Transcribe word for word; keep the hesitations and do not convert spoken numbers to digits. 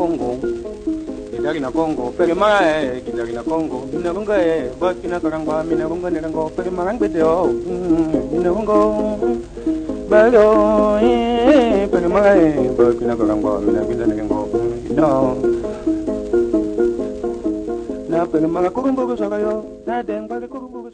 Congo, gitari na Congo, pere mara gitari na Congo, mina bunga e, baki na karangwa, mina bunga ne rango, pere marang bedeo, mina bungo, bayo e, pere mara e, baki na karangwa, mina bunga ne rango, no. Na pere mara kurumbo sagayo, na den bali kurumbo.